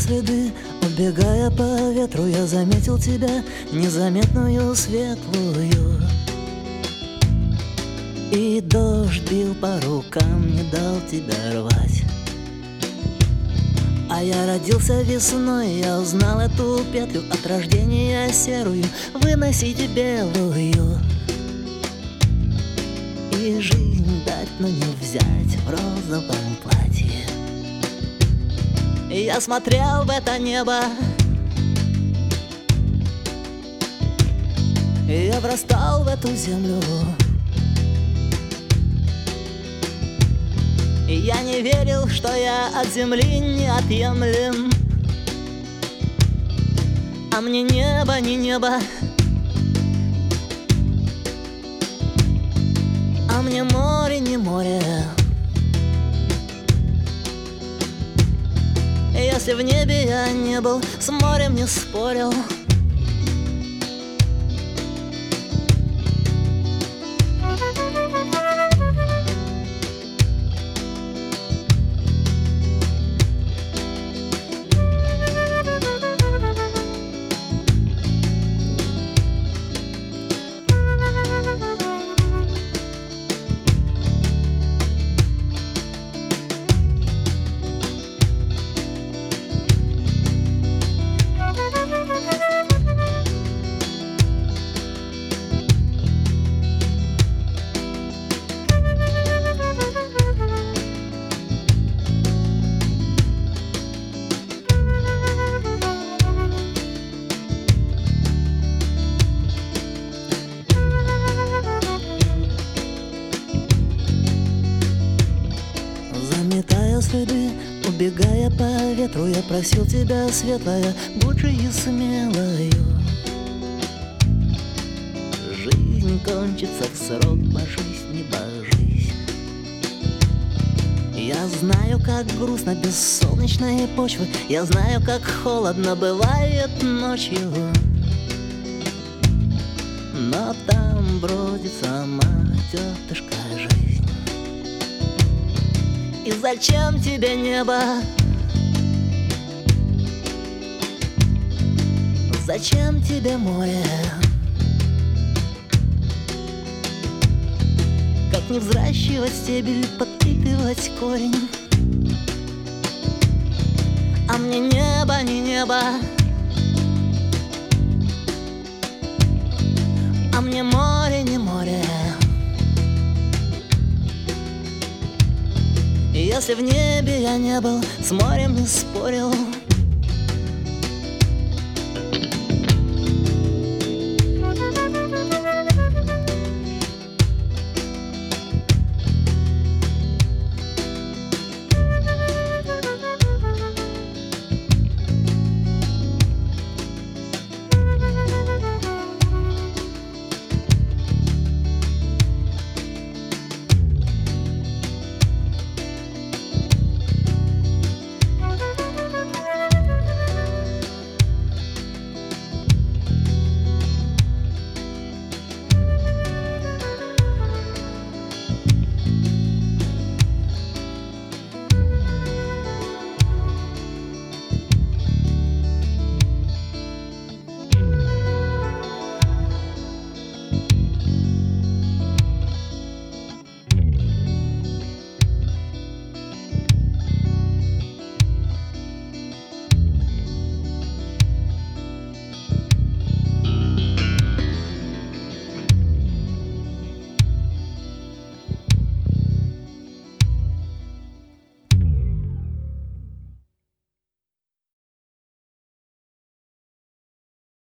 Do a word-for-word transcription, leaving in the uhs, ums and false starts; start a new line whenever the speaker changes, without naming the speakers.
следы, убегая по ветру, я заметил тебя, незаметную, светлую. И дождь бил по рукам, не дал тебя рвать. А я родился весной, я узнал эту петлю от рождения серую, выносить белую. И жизнь дать, но не взять в розовом платье. И я смотрел в это небо, и я врастал в эту землю. И я не верил, что я от земли неотъемлем. А мне небо не небо, а мне море не море. И если в небе я не был, с морем не спорил. Заметая следы, убегая по ветру, я просил тебя, светлая, будь же и смелою. Жизнь кончится в срок, божись, не божись. Я знаю, как грустно без солнечной почвы, я знаю, как холодно бывает ночью. Но там бродит сама тетушка жизнь. И зачем тебе небо? Зачем тебе море? Как не взращивать стебель, подпитывать корень? А мне небо не небо, а мне море не море. И если в небе я не был, с морем не спорил.